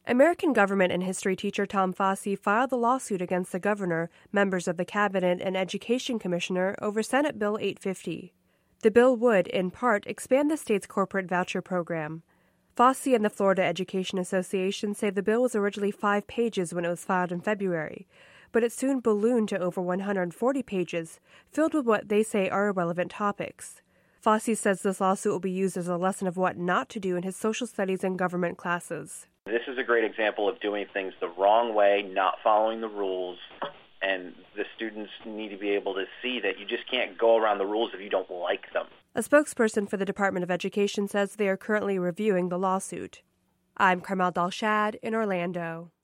American government and history teacher Tom Fossey filed the lawsuit against the governor, members of the cabinet, and education commissioner over Senate Bill 850. The bill would, in part, expand the state's corporate voucher program. Fossey and the Florida Education Association say the bill was originally 5 pages when it was filed in February, but it soon ballooned to over 140 pages, filled with what they say are irrelevant topics. Fossey says this lawsuit will be used as a lesson of what not to do in his social studies and government classes. This is a great example of doing things the wrong way, not following the rules, and the students need to be able to see that you just can't go around the rules if you don't like them. A spokesperson for the Department of Education says they are currently reviewing the lawsuit. I'm Carmel Dalshad in Orlando.